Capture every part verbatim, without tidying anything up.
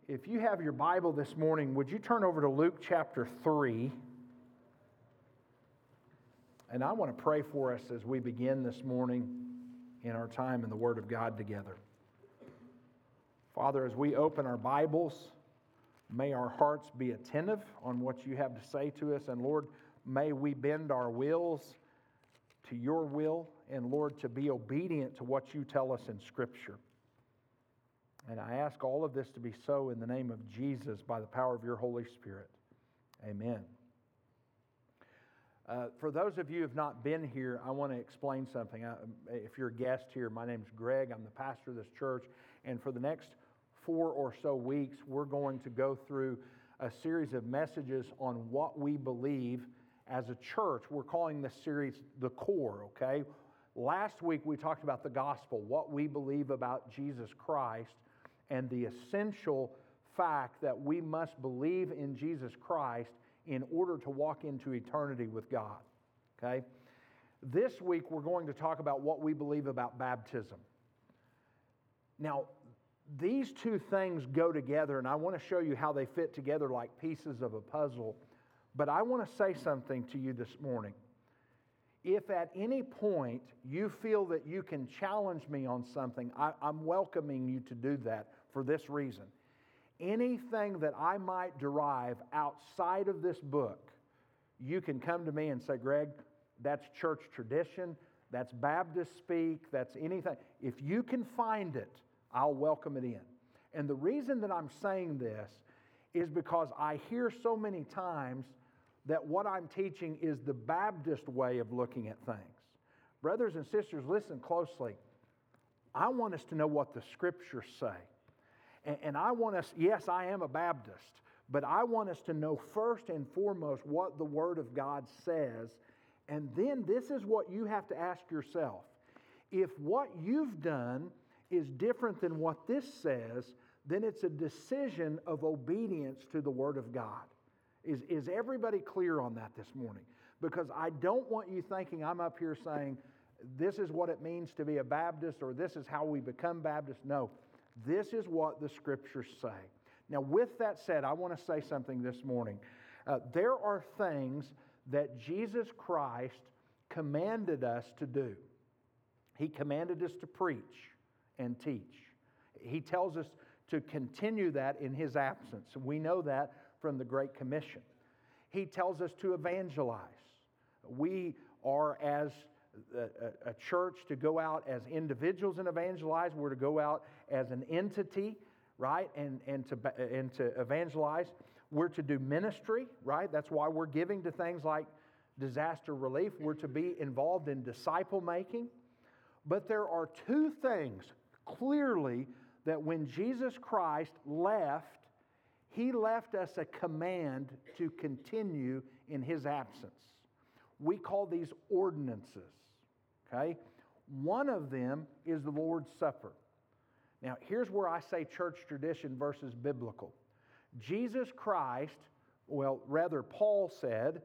If you have your Bible this morning, would you turn over to Luke chapter three? And I want to pray for us as we begin this morning in our time in the Word of God together. Father, as we open our Bibles, may our hearts be attentive on what you have to say to us. And Lord, may we bend our wills to your will. And Lord, to be obedient to what you tell us in Scripture. And I ask all of this to be so in the name of Jesus by the power of your Holy Spirit. Amen. Uh, for those of you who have not been here, I want to explain something. I, if you're a guest here, my name's Greg. I'm the pastor of this church. And for the next four or so weeks, we're going to go through a series of messages on what we believe as a church. We're calling this series The Core, okay? Last week we talked about the gospel, what we believe about Jesus Christ, and the essential fact that we must believe in Jesus Christ in order to walk into eternity with God. Okay? This week we're going to talk about what we believe about baptism. Now, these two things go together, and I want to show you how they fit together like pieces of a puzzle. But I want to say something to you this morning. If at any point you feel that you can challenge me on something, I, I'm welcoming you to do that for this reason. Anything that I might derive outside of this book, you can come to me and say, Greg, that's church tradition, that's Baptist speak, that's anything. If you can find it, I'll welcome it in. And the reason that I'm saying this is because I hear so many times that what I'm teaching is the Baptist way of looking at things. Brothers and sisters, listen closely. I want us to know what the Scriptures say. And, and I want us, yes, I am a Baptist, but I want us to know first and foremost what the Word of God says. And then this is what you have to ask yourself. If what you've done is different than what this says, then it's a decision of obedience to the Word of God. Is, is everybody clear on that this morning? Because I don't want you thinking I'm up here saying this is what it means to be a Baptist or this is how we become Baptist. No, this is what the Scriptures say. Now, with that said, I want to say something this morning. Uh, there are things that Jesus Christ commanded us to do. He commanded us to preach and teach. He tells us to continue that in His absence. We know that from the Great Commission. He tells us to evangelize. We are, as a, a church, to go out as individuals and evangelize. We're to go out as an entity, right, and, and, to, and to evangelize. We're to do ministry, right? That's why we're giving to things like disaster relief. We're to be involved in disciple making. But there are two things clearly that when Jesus Christ left, He left us a command to continue in His absence. We call these ordinances, okay? One of them is the Lord's Supper. Now, here's where I say church tradition versus biblical. Jesus Christ, well, rather Paul said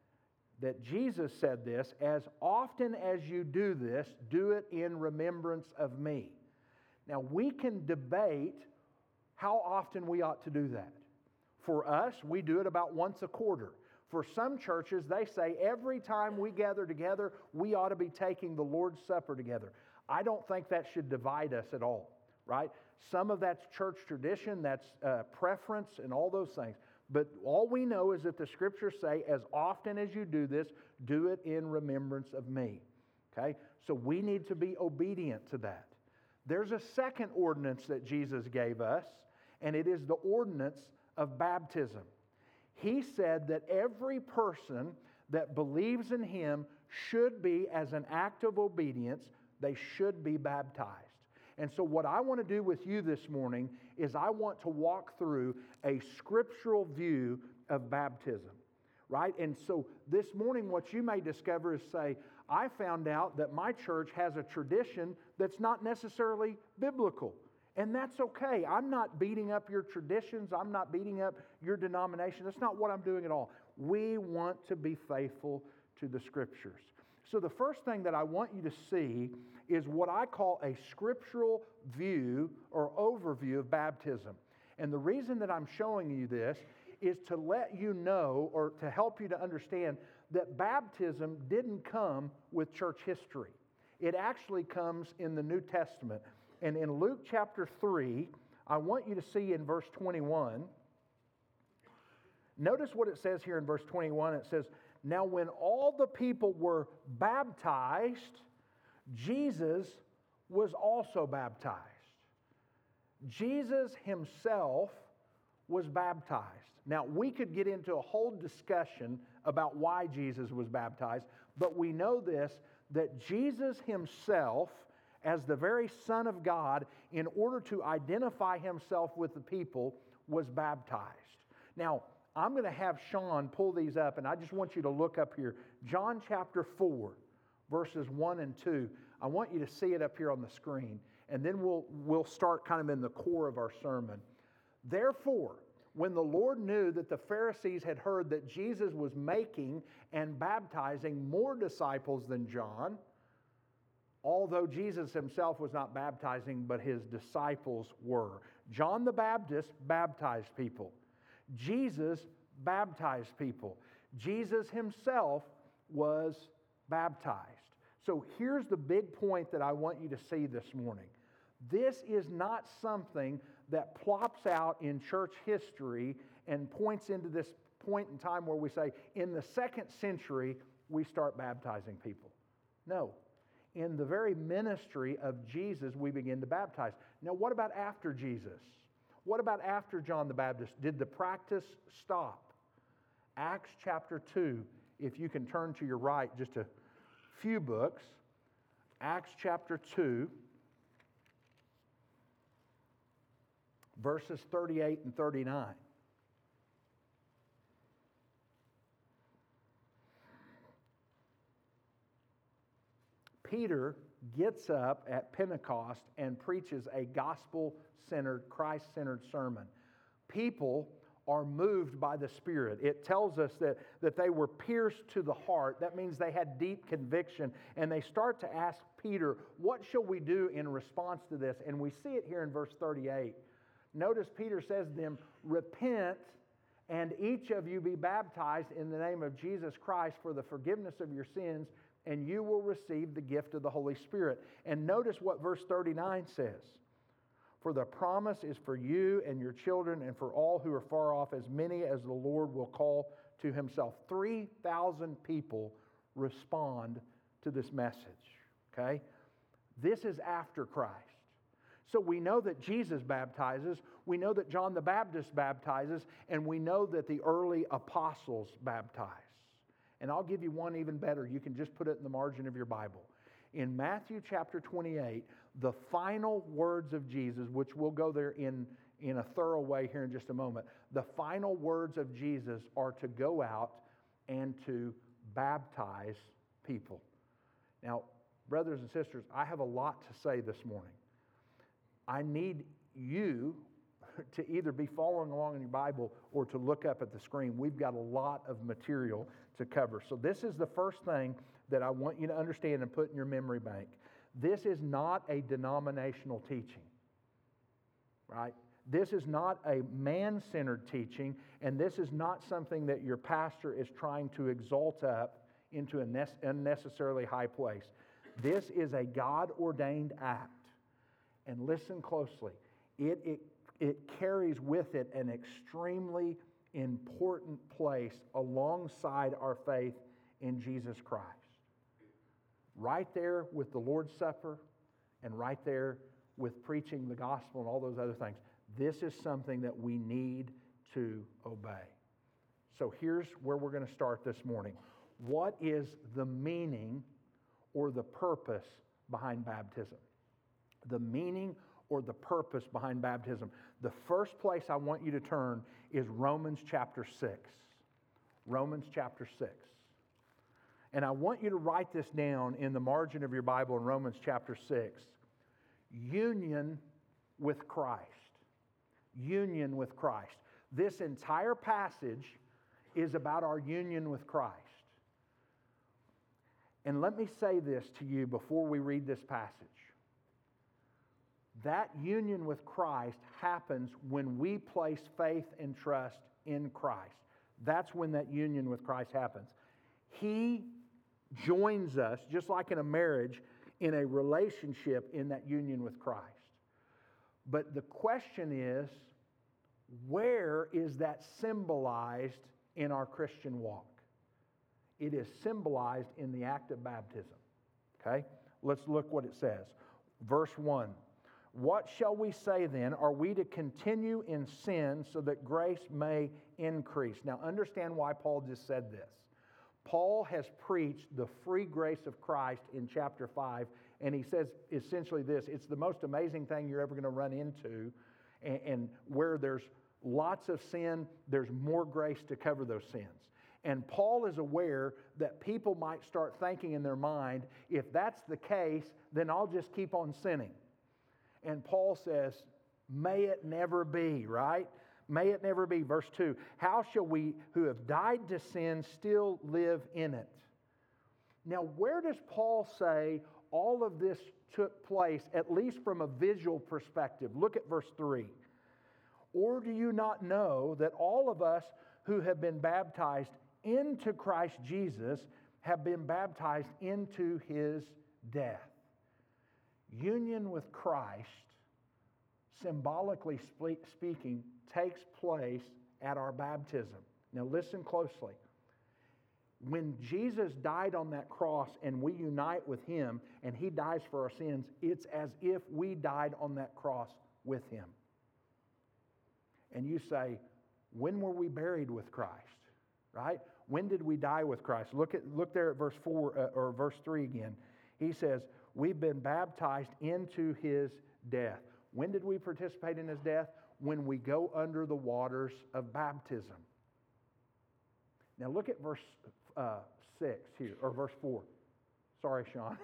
that Jesus said this, as often as you do this, do it in remembrance of me. Now, we can debate how often we ought to do that. For us, we do it about once a quarter. For some churches, they say every time we gather together, we ought to be taking the Lord's Supper together. I don't think that should divide us at all, right? Some of that's church tradition, that's uh, preference, and all those things. But all we know is that the Scriptures say, as often as you do this, do it in remembrance of me. Okay? So we need to be obedient to that. There's a second ordinance that Jesus gave us, and it is the ordinance of baptism. He said that every person that believes in Him should be, as an act of obedience, they should be baptized. And so what I want to do with you this morning is I want to walk through a scriptural view of baptism, right? And so this morning what you may discover is say, I found out that my church has a tradition that's not necessarily biblical. And that's okay. I'm not beating up your traditions. I'm not beating up your denomination. That's not what I'm doing at all. We want to be faithful to the Scriptures. So the first thing that I want you to see is what I call a scriptural view or overview of baptism. And the reason that I'm showing you this is to let you know, or to help you to understand, that baptism didn't come with church history. It actually comes in the New Testament. And in Luke chapter three, I want you to see in verse twenty-one, notice what it says here in verse twenty-one. It says, "Now when all the people were baptized, Jesus was also baptized." Jesus himself was baptized. Now, we could get into a whole discussion about why Jesus was baptized, but we know this, that Jesus himself, as the very Son of God, in order to identify himself with the people, was baptized. Now, I'm going to have Sean pull these up, and I just want you to look up here. John chapter four, verses one and two. I want you to see it up here on the screen, and then we'll, we'll start kind of in the core of our sermon. "Therefore, when the Lord knew that the Pharisees had heard that Jesus was making and baptizing more disciples than John," although Jesus himself was not baptizing, but his disciples were. John the Baptist baptized people. Jesus baptized people. Jesus himself was baptized. So here's the big point that I want you to see this morning. This is not something that plops out in church history and points into this point in time where we say, in the second century, we start baptizing people. No. In the very ministry of Jesus, we begin to baptize. Now, what about after Jesus? What about after John the Baptist? Did the practice stop? Acts chapter two, if you can turn to your right just a few books. Acts chapter two, verses thirty-eight and thirty-nine. Peter gets up at Pentecost and preaches a gospel-centered, Christ-centered sermon. People are moved by the Spirit. It tells us that, that they were pierced to the heart. That means they had deep conviction. And they start to ask Peter, what shall we do in response to this? And we see it here in verse thirty-eight. Notice Peter says to them, "Repent, and each of you be baptized in the name of Jesus Christ for the forgiveness of your sins, and you will receive the gift of the Holy Spirit." And notice what verse thirty-nine says. "For the promise is for you and your children and for all who are far off, as many as the Lord will call to himself." three thousand people respond to this message. Okay? This is after Christ. So we know that Jesus baptizes, we know that John the Baptist baptizes, and we know that the early apostles baptize. And I'll give you one even better. You can just put it in the margin of your Bible. In Matthew chapter twenty-eight, the final words of Jesus, which we'll go there in, in a thorough way here in just a moment, the final words of Jesus are to go out and to baptize people. Now, brothers and sisters, I have a lot to say this morning. I need you to either be following along in your Bible or to look up at the screen. We've got a lot of material to cover. So this is the first thing that I want you to understand and put in your memory bank. This is not a denominational teaching, right? This is not a man-centered teaching, and this is not something that your pastor is trying to exalt up into an unnecessarily high place. This is a God-ordained act. And listen closely. It, it, it carries with it an extremely important place alongside our faith in Jesus Christ. Right there with the Lord's Supper and right there with preaching the gospel and all those other things. This is something that we need to obey. So here's where we're going to start this morning. What is the meaning or the purpose behind baptism? The meaning or the purpose behind baptism. The first place I want you to turn is Romans chapter six. Romans chapter six. And I want you to write this down in the margin of your Bible in Romans chapter six. Union with Christ. Union with Christ. This entire passage is about our union with Christ. And let me say this to you before we read this passage. That union with Christ happens when we place faith and trust in Christ. That's when that union with Christ happens. He joins us, just like in a marriage, in a relationship in that union with Christ. But the question is, where is that symbolized in our Christian walk? It is symbolized in the act of baptism. Okay? Let's look what it says. Verse one. What shall we say then? Are we to continue in sin so that grace may increase? Now understand why Paul just said this. Paul has preached the free grace of Christ in chapter five, and he says essentially this: it's the most amazing thing you're ever going to run into, and, and where there's lots of sin, there's more grace to cover those sins. And Paul is aware that people might start thinking in their mind, if that's the case, then I'll just keep on sinning. And Paul says, may it never be, right? May it never be. Verse two, how shall we who have died to sin still live in it? Now, where does Paul say all of this took place, at least from a visual perspective? Look at verse three. Or do you not know that all of us who have been baptized into Christ Jesus have been baptized into His death? Union with Christ, symbolically speaking, takes place at our baptism. Now listen closely. When Jesus died on that cross and we unite with Him and He dies for our sins, it's as if we died on that cross with Him. And you say, when were we buried with Christ? Right? When did we die with Christ? Look at look there at verse four uh, or verse three again. He says, we've been baptized into His death. When did we participate in His death? When we go under the waters of baptism. Now look at verse uh, six here, or verse four. Sorry, Sean.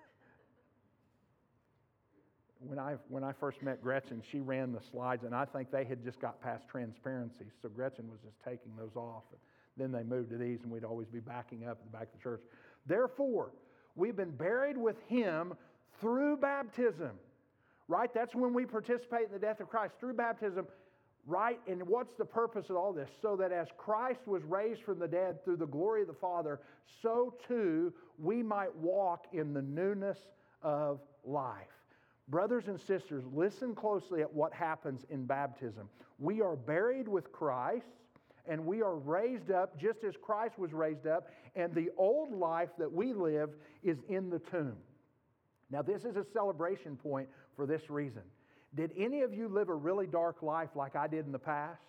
When I when I first met Gretchen, she ran the slides, and I think they had just got past transparency, so Gretchen was just taking those off. And then they moved to these, and we'd always be backing up at the back of the church. Therefore, we've been buried with Him through baptism. Right? That's when we participate in the death of Christ, through baptism. Right? And what's the purpose of all this? So that as Christ was raised from the dead through the glory of the Father, so too we might walk in the newness of life. Brothers and sisters, listen closely at what happens in baptism. We are buried with Christ, and we are raised up just as Christ was raised up, and the old life that we live is in the tomb. Now, this is a celebration point for this reason. Did any of you live a really dark life like I did in the past?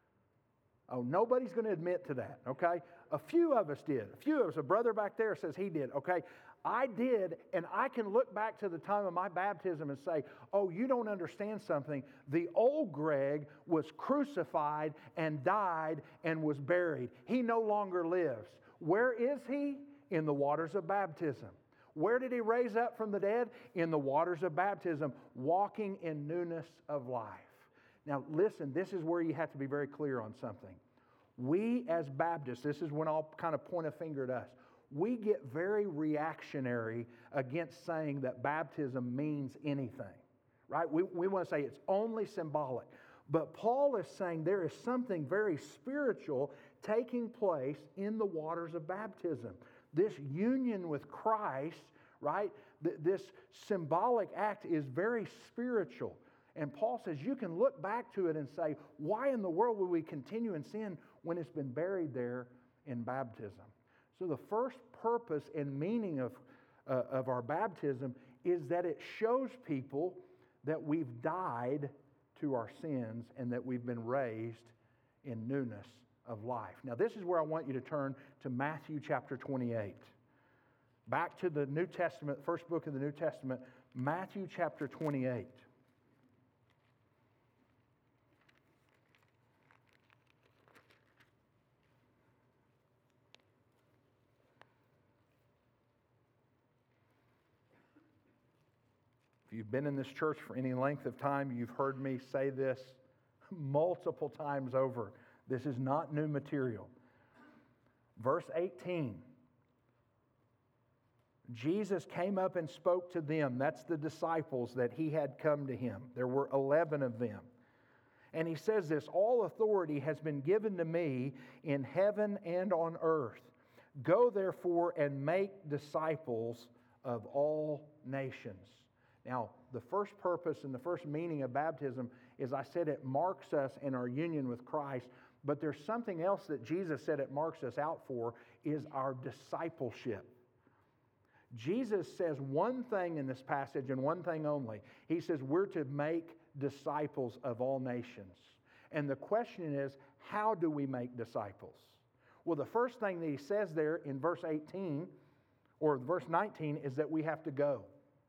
Oh, nobody's going to admit to that, okay? A few of us did. A few of us. A brother back there says he did, okay? I did, and I can look back to the time of my baptism and say, oh, you don't understand something. The old Greg was crucified and died and was buried. He no longer lives. Where is he? In the waters of baptism. Where did he raise up from the dead? In the waters of baptism, walking in newness of life. Now listen, this is where you have to be very clear on something. We as Baptists, this is when I'll kind of point a finger at us, we get very reactionary against saying that baptism means anything. Right? We, we want to say it's only symbolic. But Paul is saying there is something very spiritual taking place in the waters of baptism. This union with Christ, right? Th- this symbolic act is very spiritual. And Paul says you can look back to it and say, why in the world would we continue in sin when it's been buried there in baptism? So the first purpose and meaning of, uh, of our baptism is that it shows people that we've died to our sins and that we've been raised in newness of life. Now this is where I want you to turn to Matthew chapter twenty-eight. Back to the New Testament, first book of the New Testament, Matthew chapter twenty-eight. If you've been in this church for any length of time, you've heard me say this multiple times over. This is not new material. Verse eighteen. Jesus came up and spoke to them. That's the disciples that he had come to him. There were eleven of them. And he says this, all authority has been given to me in heaven and on earth. Go therefore and make disciples of all nations. Now, the first purpose and the first meaning of baptism is, I said, it marks us in our union with Christ. But there's something else that Jesus said it marks us out for, is our discipleship. Jesus says one thing in this passage and one thing only. He says we're to make disciples of all nations. And the question is, how do we make disciples? Well, the first thing that he says there in verse eighteen or verse nineteen is that we have to go.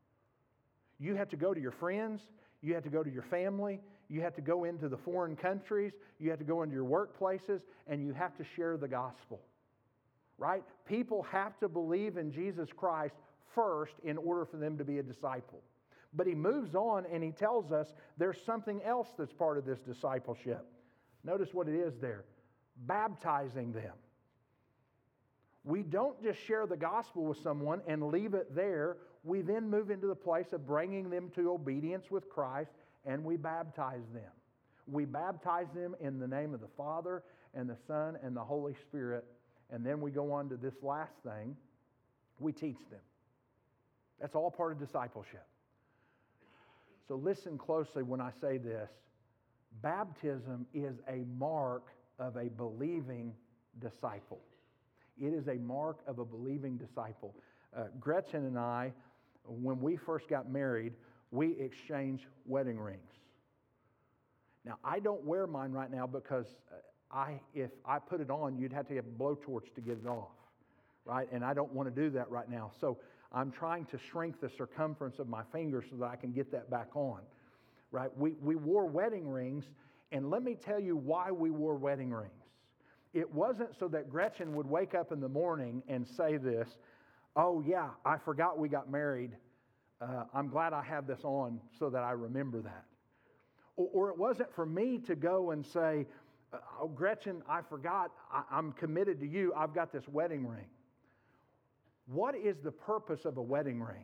You have to go to your friends. You have to go to your family. You have to go into the foreign countries. You have to go into your workplaces, and you have to share the gospel. Right? People have to believe in Jesus Christ first in order for them to be a disciple. But he moves on and he tells us there's something else that's part of this discipleship. Notice what it is there. Baptizing them. We don't just share the gospel with someone and leave it there. We then move into the place of bringing them to obedience with Christ, and we baptize them. We baptize them in the name of the Father and the Son and the Holy Spirit. And then we go on to this last thing. We teach them. That's all part of discipleship. So listen closely when I say this. Baptism is a mark of a believing disciple. It is a mark of a believing disciple. Uh, Gretchen and I, when we first got married, we exchanged wedding rings. Now, I don't wear mine right now because I, if I put it on, you'd have to have a blowtorch to get it off, right? And I don't want to do that right now. So I'm trying to shrink the circumference of my finger so that I can get that back on, right? We, we wore wedding rings, and let me tell you why we wore wedding rings. It wasn't so that Gretchen would wake up in the morning and say this, oh yeah, I forgot we got married. Uh, I'm glad I have this on so that I remember that. Or, or it wasn't for me to go and say, oh, Gretchen, I forgot, I, I'm committed to you, I've got this wedding ring. What is the purpose of a wedding ring?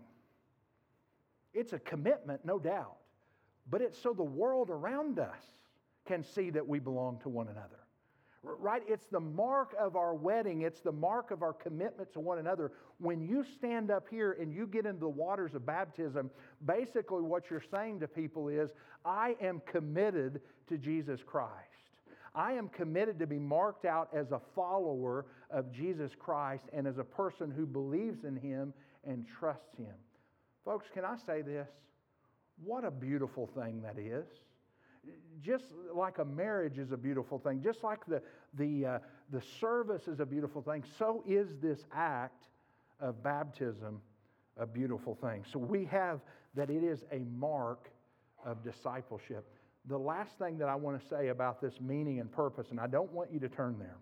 It's a commitment, no doubt. But it's so the world around us can see that we belong to one another. Right? It's the mark of our wedding. It's the mark of our commitment to one another. When you stand up here and you get into the waters of baptism, basically what you're saying to people is, I am committed to Jesus Christ. I am committed to be marked out as a follower of Jesus Christ and as a person who believes in Him and trusts Him. Folks, can I say this? What a beautiful thing that is. Just like a marriage is a beautiful thing, just like the, the, uh, the service is a beautiful thing, so is this act of baptism a beautiful thing. So we have that it is a mark of discipleship. The last thing that I want to say about this meaning and purpose, and I don't want you to turn there,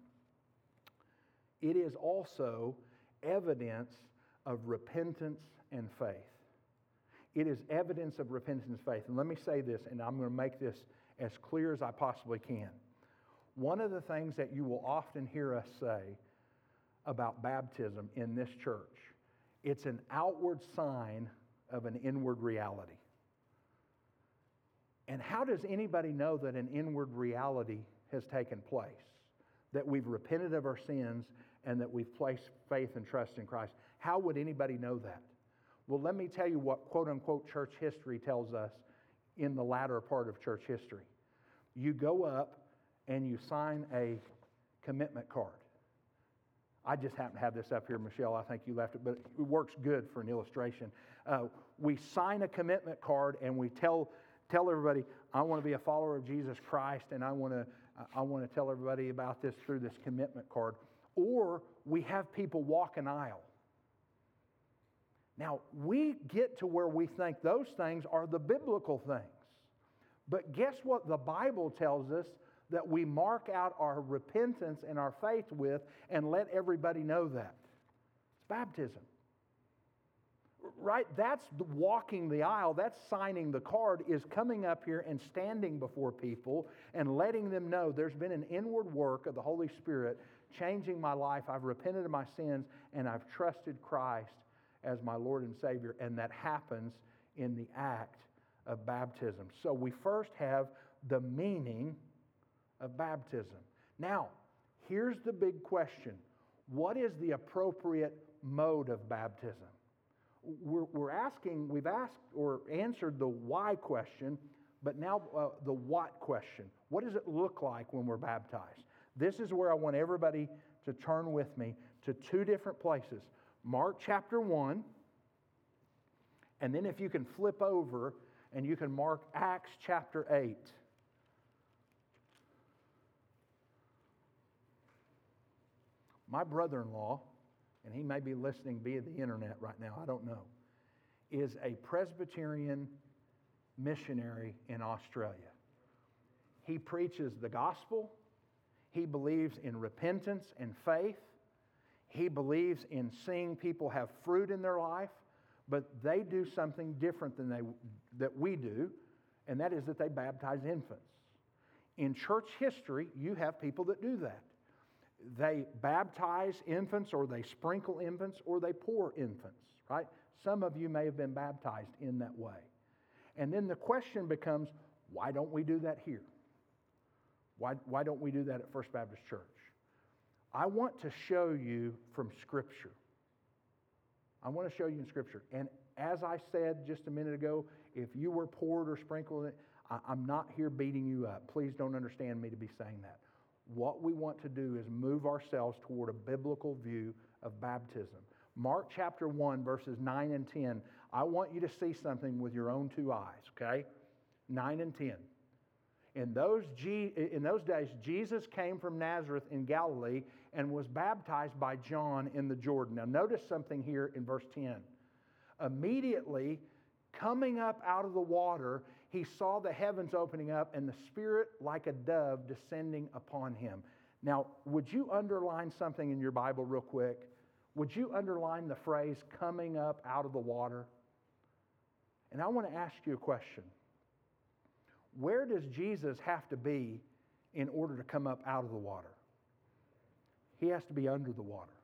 it is also evidence of repentance and faith. It is evidence of repentance and faith. And let me say this, and I'm going to make this as clear as I possibly can. One of the things that you will often hear us say about baptism in this church, it's an outward sign of an inward reality. And how does anybody know that an inward reality has taken place? That we've repented of our sins and that we've placed faith and trust in Christ. How would anybody know that? Well, let me tell you what quote-unquote church history tells us in the latter part of church history. You go up and you sign a commitment card. I just happen to have this up here, Michelle. I think you left it, but it works good for an illustration. Uh, we sign a commitment card and we tell tell everybody, I want to be a follower of Jesus Christ, and I want to I want to tell everybody about this through this commitment card. Or we have people walk an aisle. Now, we get to where we think those things are the biblical things. But guess what the Bible tells us that we mark out our repentance and our faith with and let everybody know that? It's baptism. Right? That's walking the aisle. That's signing the card, is coming up here and standing before people and letting them know there's been an inward work of the Holy Spirit changing my life. I've repented of my sins and I've trusted Christ as my Lord and Savior, and that happens in the act of baptism. So we first have the meaning of baptism. Now, here's the big question. What is the appropriate mode of baptism? We're, we're asking, we've asked or answered the why question, but now uh, the what question. What does it look like when we're baptized? This is where I want everybody to turn with me to two different places. Mark chapter one, and then if you can flip over and you can mark Acts chapter eight. My brother-in-law, and he may be listening via the internet right now, I don't know, is a Presbyterian missionary in Australia. He preaches the gospel. He believes in repentance and faith. He believes in seeing people have fruit in their life, but they do something different than they that we do, and that is that they baptize infants. In church history, you have people that do that. They baptize infants, or they sprinkle infants, or they pour infants, right? Some of you may have been baptized in that way. And then the question becomes, why don't we do that here? Why, why don't we do that at First Baptist Church? I want to show you from Scripture. I want to show you in Scripture. And as I said just a minute ago, if you were poured or sprinkled, I, I'm not here beating you up. Please don't understand me to be saying that. What we want to do is move ourselves toward a biblical view of baptism. Mark chapter one, verses nine and ten. I want you to see something with your own two eyes, okay? nine and ten. In those, G, in those days, Jesus came from Nazareth in Galilee and was baptized by John in the Jordan. Now notice something here in verse ten. Immediately, coming up out of the water, he saw the heavens opening up and the Spirit like a dove descending upon him. Now, would you underline something in your Bible real quick? Would you underline the phrase, coming up out of the water? And I want to ask you a question. Where does Jesus have to be in order to come up out of the water? He has to be under the water.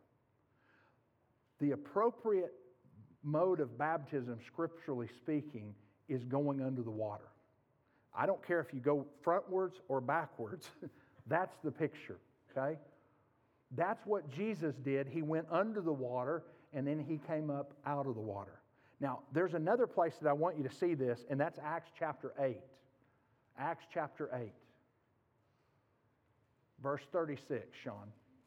The appropriate mode of baptism, scripturally speaking, is going under the water. I don't care if you go frontwards or backwards. That's the picture, okay? That's what Jesus did. He went under the water, and then he came up out of the water. Now, there's another place that I want you to see this, and that's Acts chapter eight. Acts chapter eight. Verse thirty-six, Sean.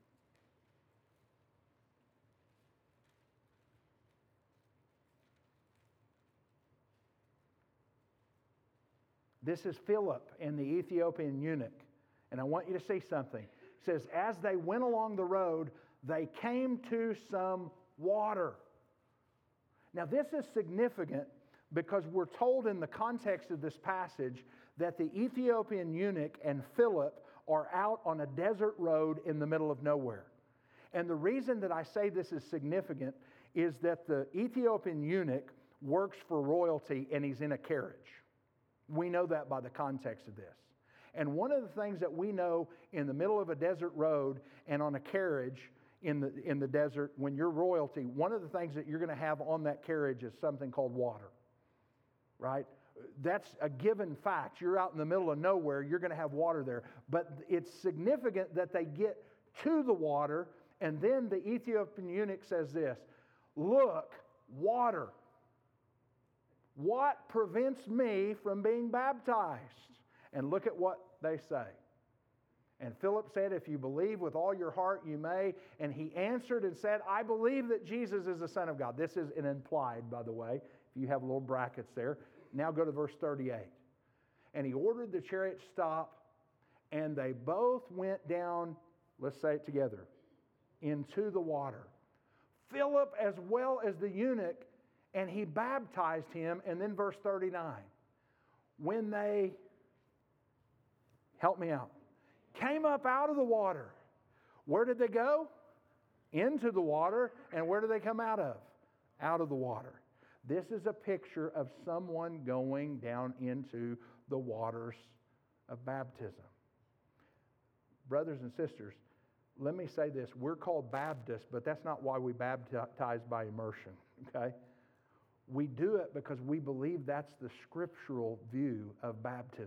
This is Philip and the Ethiopian eunuch. And I want you to see something. It says, as they went along the road, they came to some water. Now this is significant because we're told in the context of this passage that the Ethiopian eunuch and Philip are out on a desert road in the middle of nowhere. And the reason that I say this is significant is that the Ethiopian eunuch works for royalty and he's in a carriage. We know that by the context of this. And one of the things that we know in the middle of a desert road and on a carriage in the, in the desert, when you're royalty, one of the things that you're going to have on that carriage is something called water, right? That's a given fact. You're out in the middle of nowhere, you're going to have water there. But it's significant that they get to the water, and then the Ethiopian eunuch says this, look, water. What prevents me from being baptized? And look at what they say. And Philip said, if you believe with all your heart, you may. And he answered and said, I believe that Jesus is the Son of God. This is an implied, by the way, if you have little brackets there. Now go to verse thirty-eight. And he ordered the chariot stop, and they both went down, let's say it together, into the water. Philip as well as the eunuch, and he baptized him. And then verse thirty-nine. When they, help me out, came up out of the water, where did they go? Into the water. And where did they come out of? Out of the water. This is a picture of someone going down into the waters of baptism. Brothers and sisters, Let me say this. We're called Baptists, but that's not why we baptize by immersion, okay? We do it because we believe that's the scriptural view of baptism.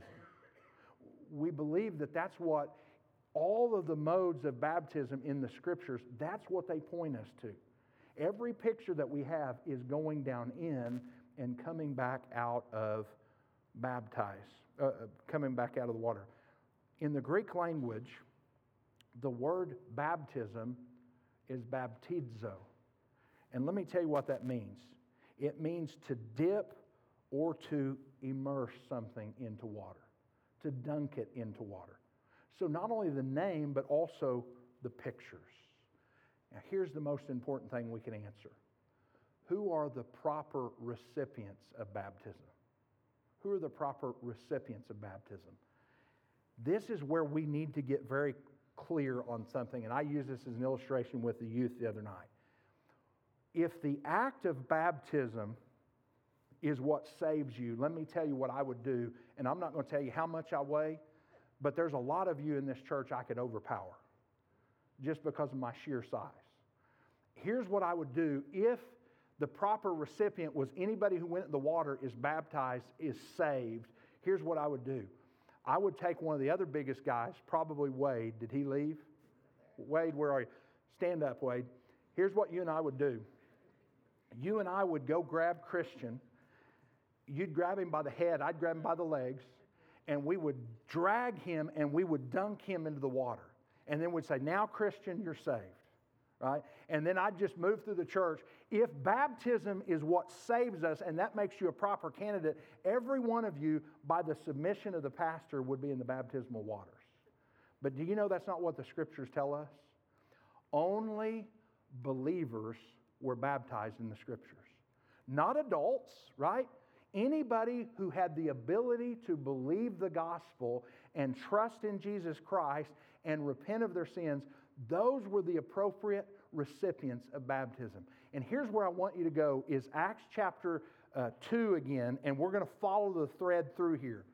We believe that that's what all of the modes of baptism in the scriptures, that's what they point us to. Every picture that we have is going down in and coming back out of baptize, uh, coming back out of the water. In the Greek language, the word baptism is baptizo. And let me tell you what that means. It means to dip or to immerse something into water, to dunk it into water. So not only the name, but also the pictures. Now here's the most important thing we can answer. Who are the proper recipients of baptism? Who are the proper recipients of baptism? This is where we need to get very clear on something, and I used this as an illustration with the youth the other night. If the act of baptism is what saves you, let me tell you what I would do, and I'm not going to tell you how much I weigh, but there's a lot of you in this church I could overpower just because of my sheer size. Here's what I would do if the proper recipient was anybody who went in the water, is baptized, is saved. Here's what I would do. I would take one of the other biggest guys, probably Wade. Did he leave? Wade, where are you? Stand up, Wade. Here's what you and I would do. You and I would go grab Christian. You'd grab him by the head. I'd grab him by the legs. And we would drag him and we would dunk him into the water. And then we'd say, now, Christian, you're saved. Right? And then I'd just move through the church. If baptism is what saves us and that makes you a proper candidate, every one of you, by the submission of the pastor, would be in the baptismal waters. But do you know that's not what the scriptures tell us? Only believers were baptized in the scriptures. Not adults, right? Anybody who had the ability to believe the gospel and trust in Jesus Christ and repent of their sins, those were the appropriate recipients of baptism. And here's where I want you to go is Acts chapter uh, two again, and we're going to follow the thread through here.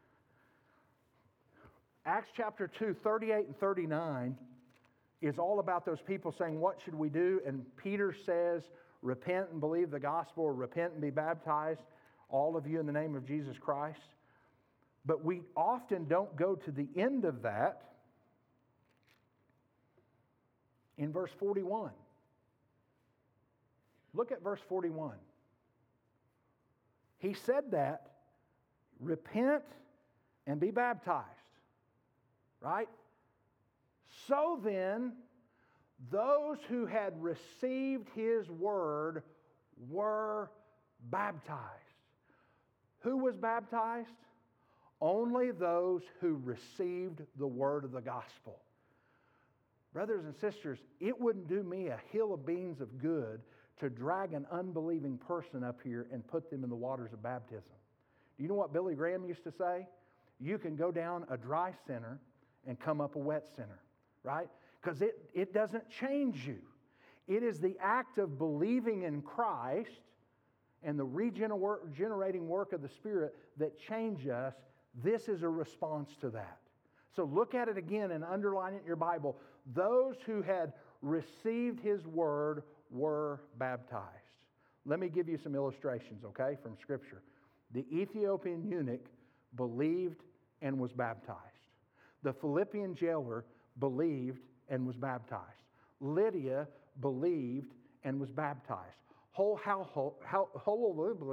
Acts chapter two, thirty-eight and thirty-nine is all about those people saying, what should we do? And Peter says, repent and believe the gospel, or repent and be baptized, all of you in the name of Jesus Christ. But we often don't go to the end of that. In verse forty-one. Look at verse forty-one. He said that, repent and be baptized. Right? So then, those who had received his word were baptized. Who was baptized? Only those who received the word of the gospel. Brothers and sisters, it wouldn't do me a hill of beans of good to drag an unbelieving person up here and put them in the waters of baptism. Do you know what Billy Graham used to say? You can go down a dry sinner and come up a wet sinner, right? Because it, it doesn't change you. It is the act of believing in Christ and the regenerating work of the Spirit that change us. This is a response to that. So look at it again and underline it in your Bible. Those who had received his word were baptized. Let me give you some illustrations, okay, from Scripture. The Ethiopian eunuch believed and was baptized. The Philippian jailer believed and was baptized. Lydia believed and was baptized. Whole household, whole,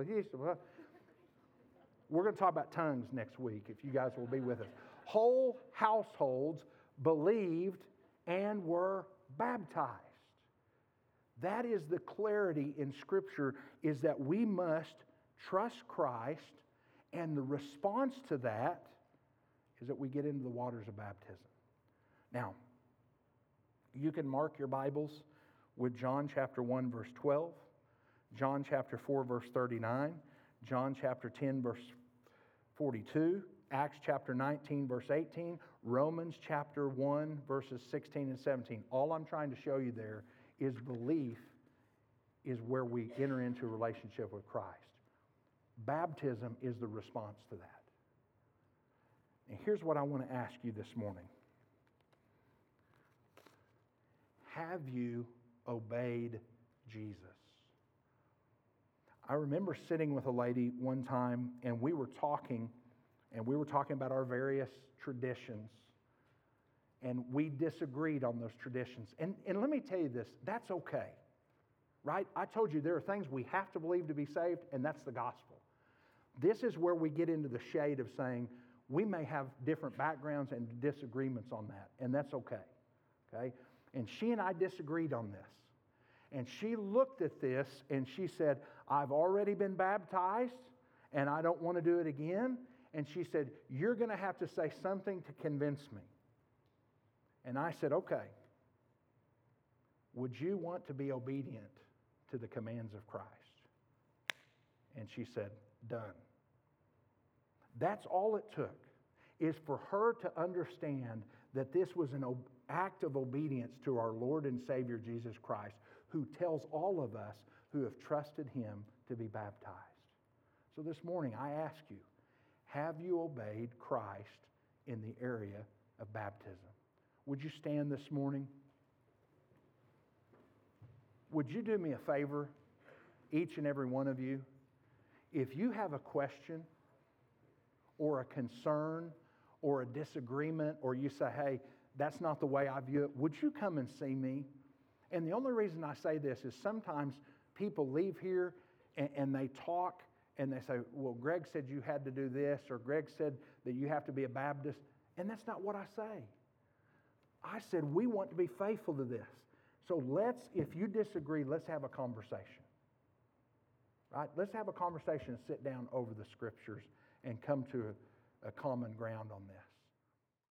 we're going to talk about tongues next week if you guys will be with us. Whole households believed and were baptized. That is the clarity in Scripture, is that we must trust Christ, and the response to that is that we get into the waters of baptism. Now, you can mark your Bibles with John chapter one, verse twelve, John chapter four, verse thirty-nine, John chapter ten, verse forty-two, Acts chapter nineteen, verse eighteen, Romans chapter one, verses sixteen and seventeen. All I'm trying to show you there is belief is where we enter into a relationship with Christ. Baptism is the response to that. And here's what I want to ask you this morning. have you obeyed Jesus? I remember sitting with a lady one time, and we were talking, and we were talking about our various traditions, and we disagreed on those traditions. And, and let me tell you this, that's okay, right? I told you there are things we have to believe to be saved, and that's the gospel. This is where we get into the shade of saying we may have different backgrounds and disagreements on that, and that's okay, okay? And she and I disagreed on this. And she looked at this and she said, I've already been baptized and I don't want to do it again. And she said, you're going to have to say something to convince me. And I said, okay. Would you want to be obedient to the commands of Christ? And she said, done. That's all it took, is for her to understand that this was an act of obedience to our Lord and Savior Jesus Christ, who tells all of us who have trusted Him to be baptized. So this morning, I ask you, have you obeyed Christ in the area of baptism? Would you stand this morning? Would you do me a favor, each and every one of you? If you have a question or a concern or a disagreement, or you say, hey, that's not the way I view it, would you come and see me? And the only reason I say this is sometimes people leave here and, and they talk and they say, well, Greg said you had to do this, or Greg said that you have to be a Baptist. And that's not what I say. I said we want to be faithful to this. So let's, if you disagree, let's have a conversation. Right? Let's have a conversation and sit down over the Scriptures and come to a, a common ground on this.